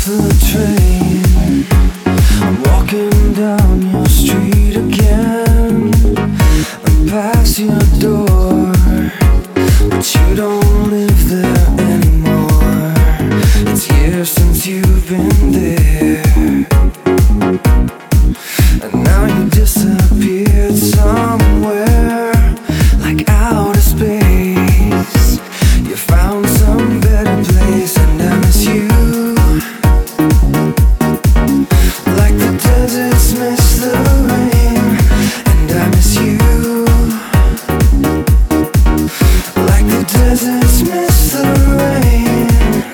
the train. I'm walking down your street again. I'm past your door, but you don't live there anymore. It's years since you've been there, and now you disappeared somewhere like outer space. You found some better place, and I miss you. Like the deserts miss the rain, and I miss you. Like the deserts miss the rain.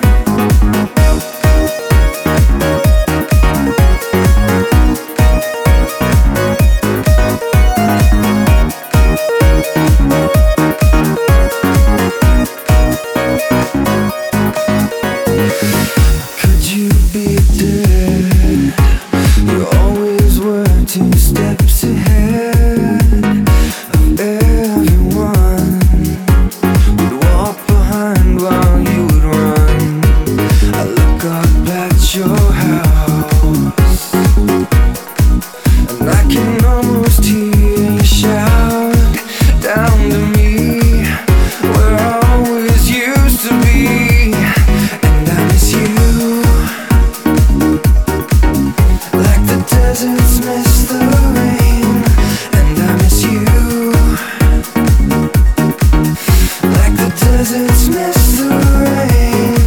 Could you be dead? You always were 2 steps ahead of everyone. Would walk behind while you would run. I look up at your house, and I can almost hear you shout down to me, where I always used to be. And I miss you. Like the deserts miss the rain, and I miss you. Like the deserts miss the rain.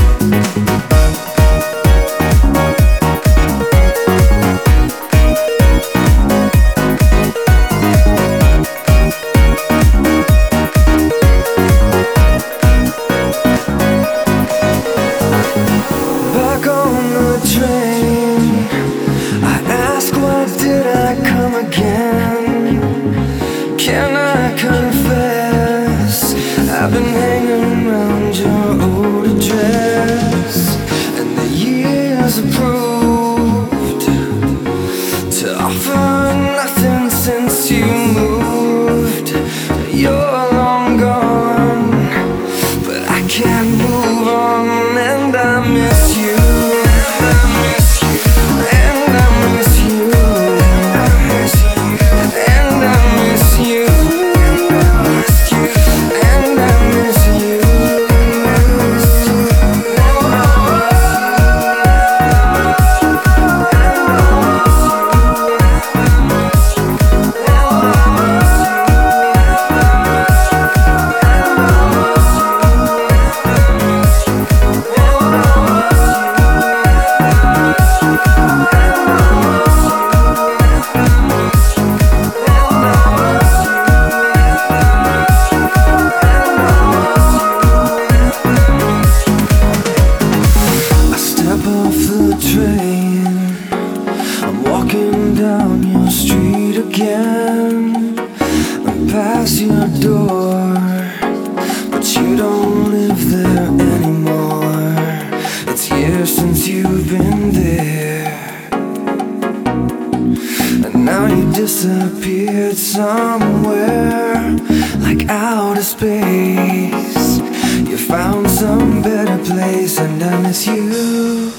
Back on the train, I ask, why did I come again? Can I confess, I've been hanging around your old address, and the years have proved to offer nothing since you moved. You're long gone, but I can't move on, and I miss you. I'm walking down your street again. I'm past your door, but you don't live there anymore. It's years since you've been there, and now you disappeared somewhere like outer space. You found some better place, and I miss you.